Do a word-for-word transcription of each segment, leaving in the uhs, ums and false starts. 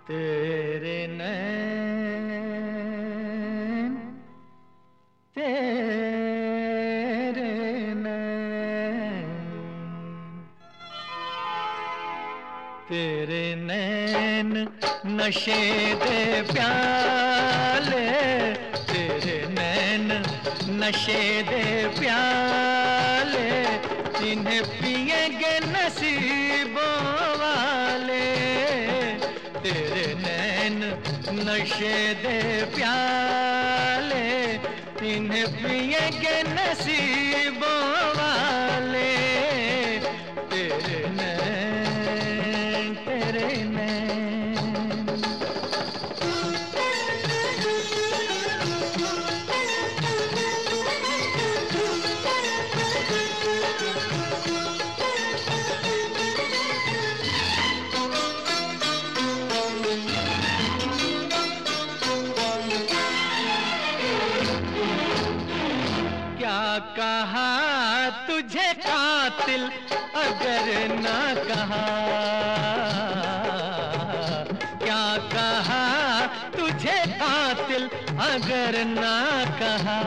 तेरे नैन तेरे नैन तेरे नैन नशे दे प्याले, तेरे नैन नशे दे प्याले, इन्हें पिएंगे नसीबों वाले। तेरे नैन नशे दे प्याले, इन्हें पिएंगे नसीबों वाले। तेरे नैन तेरे नैन कहा तुझे कातिल अगर ना कहा, क्या कहा तुझे कातिल अगर ना कहा।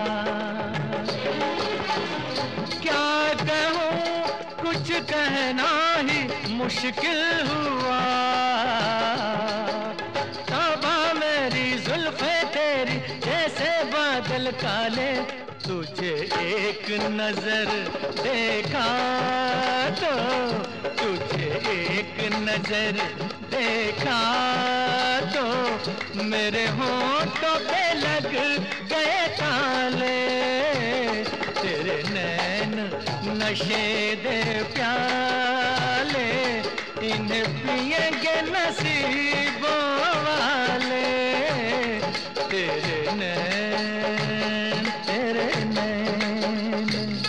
क्या कहूँ कुछ कहना ही मुश्किल हुआ, तौबा मेरी जुल्फे तेरी जैसे बादल काले। तुझे एक नजर देखा तो, तुझे एक नजर देखा तो, मेरे होंठों पे लग गए ताले। तेरे नैन नशे दे प्याले, इन्हें पिएंगे नसीबों वाले। तेरे नैन तेरे नैन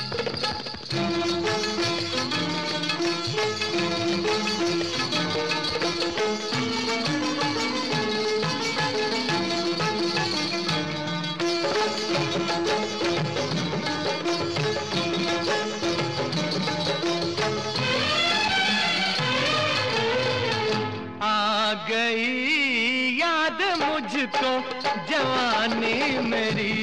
आ गई याद मुझको जवानी मेरी,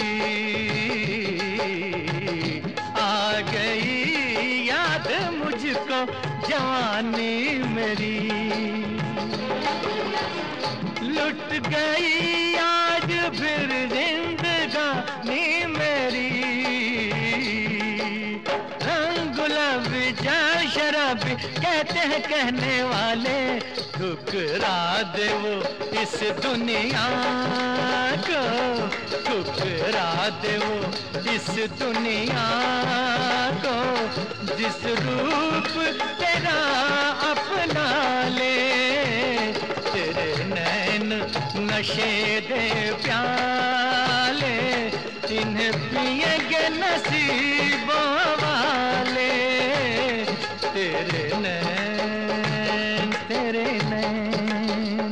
आ गई याद मुझको जवानी मेरी। लुट गई आज फिर जिंदगानी मेरी। रंग गुलाबी जा शराबी कहते हैं कहने वाले, ठुकरा दे वो इस दुनिया को, ठुकरा दे वो इस दुनिया को, जिस रूप तेरा अपना ले। तेरे नैन नशे दे प्याले, इन्हें पिएंगे नसीबों वाले। तेरे नैन तेरे नैन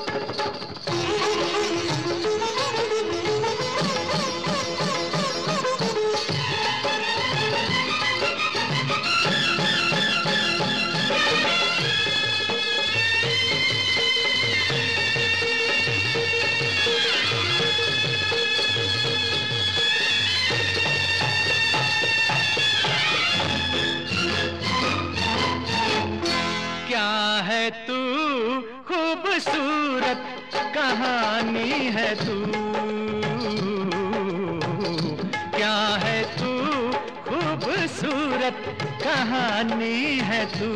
है तू खूबसूरत कहानी है तू, क्या है तू खूबसूरत कहानी है तू।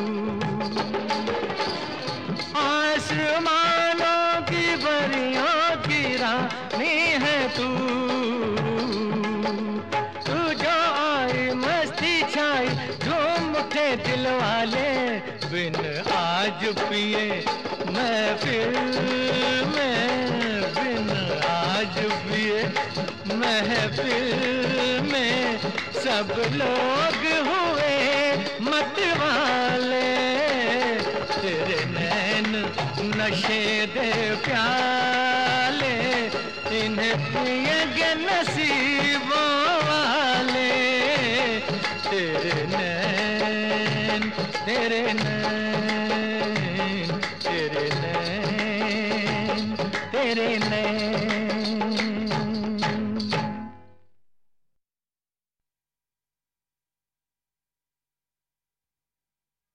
आसमानों की परियों की रानी है तू, तू जो आई मस्ती छाई झूम उठे दिल वाले। बिन आज पिए महफिल में, बिन आज पिए महफिल में, सब लोग हुए मतवाले। तेरे नैन नशे दे प्याले, इन्हें पिएंगे नसीबों वाले। तेरे नैन तेरे नैन